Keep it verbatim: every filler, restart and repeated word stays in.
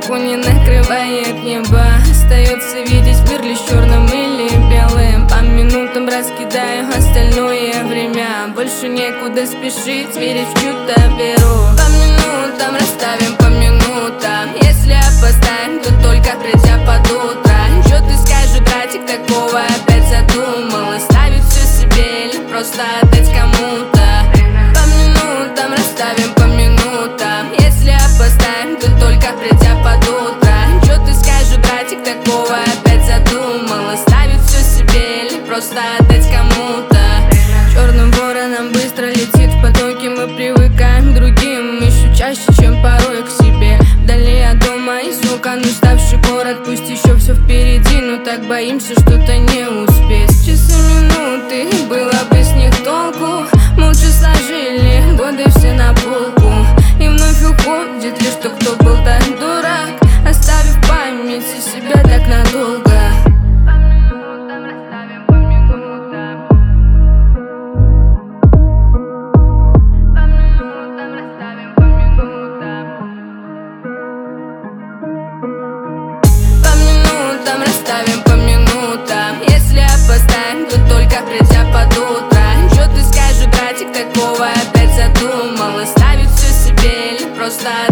облаку не накрывает небо. Остается видеть мир лишь черным или белым. По минутам раскидаю остальное время. Больше некуда спешить, верить в чью-то веру. По минутам расставим по минутам. Если опоздаем, то только придя под утро. Чё ты скажешь, братик, такого опять задумал? Оставить все себе или просто отдать кому-то? По минутам расставим по минутам. Если опоздаем, то только придя под утро. Чё ты скажешь, братик, такого опять задумал? Оставить все себе или просто отдать кому-то? Черным вороном быстро летит в потоке. Мы привыкаем к другим еще чаще, чем порой к себе. Вдали от дома и звука, уставший город. Пусть еще все впереди, но так боимся что-то не успеть. Часы, минуты, было бы с них толку. Молча сложили годы все на полку. И вновь уходит лишь тот, кто был так дурак, оставив в памяти себя так надолго. Там расставим по минутам. Если опоздаем, то только придя под утро. Чё ты скажешь, братик, такого опять задумал? Оставить все себе или просто